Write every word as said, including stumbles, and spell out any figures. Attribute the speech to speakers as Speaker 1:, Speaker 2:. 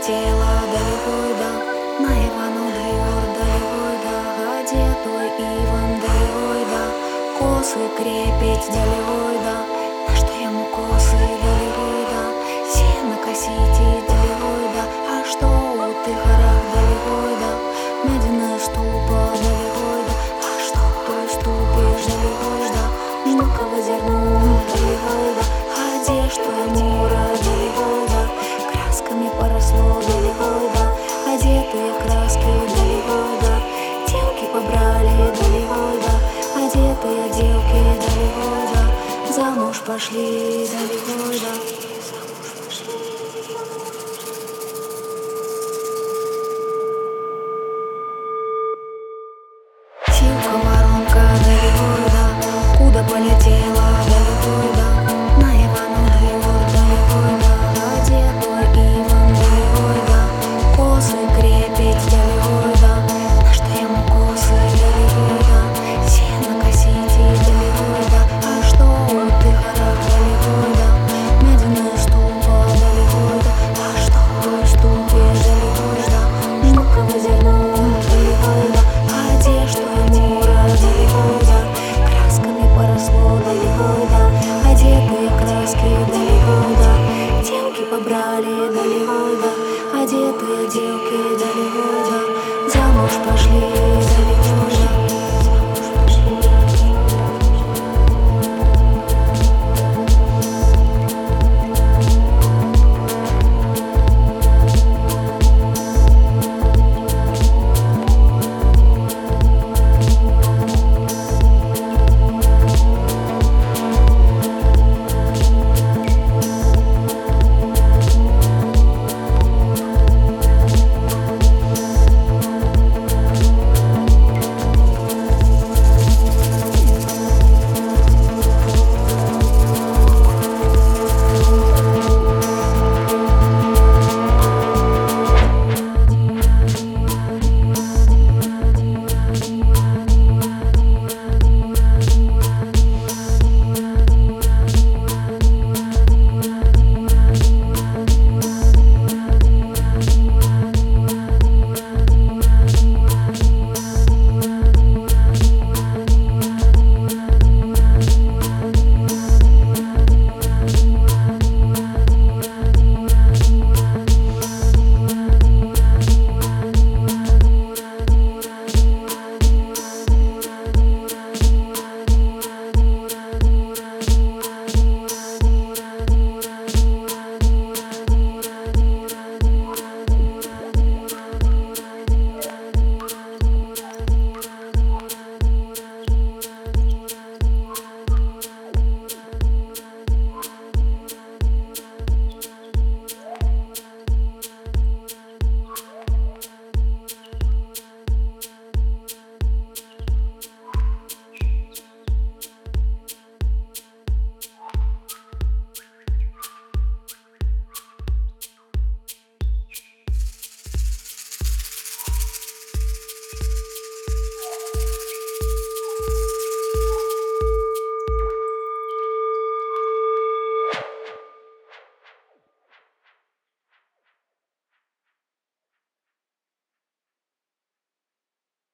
Speaker 1: полетела далеко, да, на Ивану двор далеко, да, одетую Иван далеко, да, косы крепить далеко, да, на что ему косы далеко, да, сено косить далеко, да, а что у ты горах далеко, да, медленная ступа далеко, да, а что той ступишь далеко, да, мелкого зерну далеко, да, одежда мура далеко, да, красками поросло далеко, да, одетые краски далеко, да, девки побрали далеко, да, одетые девки далеко, да, замуж пошли далеко, да. Силка, воронка далеко, да, куда полетела далеко, да, на Ивану двор далеко, да, одетую Иван далеко, да, косы крепить далеко, да, на что ему косы далеко, да, сено косить далеко, да, а что у ты горах далеко, да, медленная ступа далеко, да, а что той ступишь далеко, да, мелкого зерну далеко, да, одежда мура далеко, да, красками поросло далеко, да, одетые краски далеко, да, девки побрали далеко, да, одетые девки